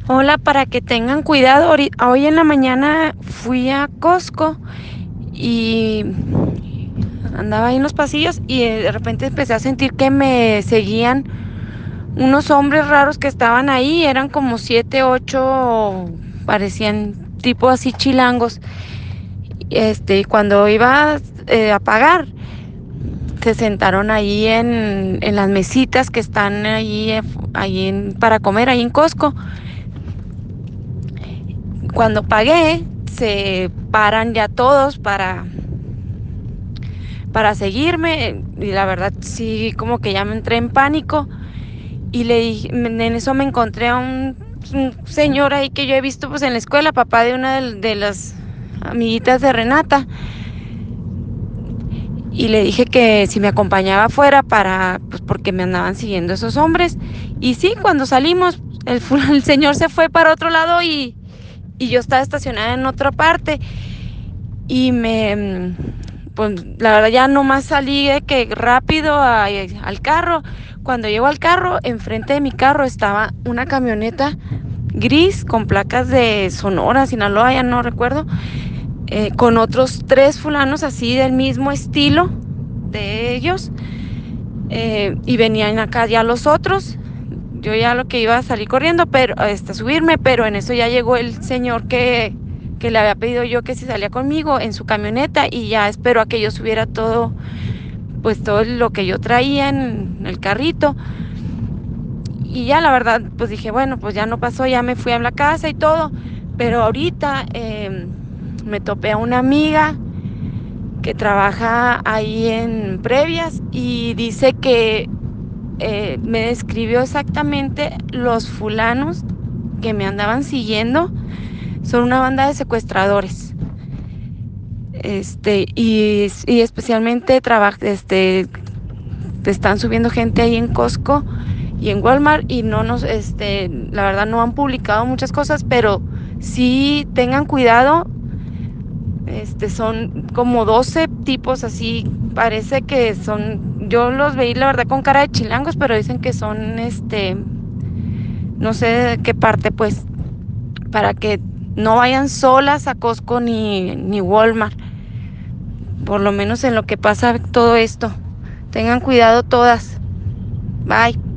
Hola, para que tengan cuidado. Hoy en la mañana fui a Costco y andaba ahí en los pasillos y de repente empecé a sentir que me seguían unos hombres raros que estaban ahí. Eran como 7, 8, parecían tipo así chilangos. Y cuando iba a pagar, se sentaron ahí en las mesitas que están ahí, para comer ahí en Costco. Cuando pagué, se paran ya todos para seguirme, y la verdad sí, como que ya me entré en pánico y le dije, en eso me encontré a un señor ahí que yo he visto pues en la escuela, papá de una de las amiguitas de Renata, y le dije que si me acompañaba afuera pues porque me andaban siguiendo esos hombres. Y sí, cuando salimos, el señor se fue para otro lado y yo estaba estacionada en otra parte. Y pues la verdad ya nomás salí de que rápido al carro. Cuando llego al carro, enfrente de mi carro estaba una camioneta gris con placas de Sonora, Sinaloa, ya no recuerdo, con otros tres fulanos así del mismo estilo de ellos, y venían acá ya los otros. Yo ya lo que iba a salir corriendo, pero subirme, pero en eso ya llegó el señor que le había pedido yo que si salía conmigo en su camioneta, y ya esperó a que yo subiera todo, pues todo lo que yo traía en el carrito. Y ya la verdad, pues dije, bueno, pues ya no pasó, ya me fui a la casa y todo. Pero ahorita me topé a una amiga que trabaja ahí en Previas y dice que me describió exactamente los fulanos que me andaban siguiendo. Son una banda de secuestradores. Y especialmente te están subiendo gente ahí en Costco y en Walmart, y no la verdad no han publicado muchas cosas, pero sí tengan cuidado. Son como 12 tipos así, parece que son, yo los veí la verdad con cara de chilangos, pero dicen que son, no sé de qué parte, pues, para que no vayan solas a Costco ni Walmart, por lo menos en lo que pasa todo esto. Tengan cuidado todas. Bye.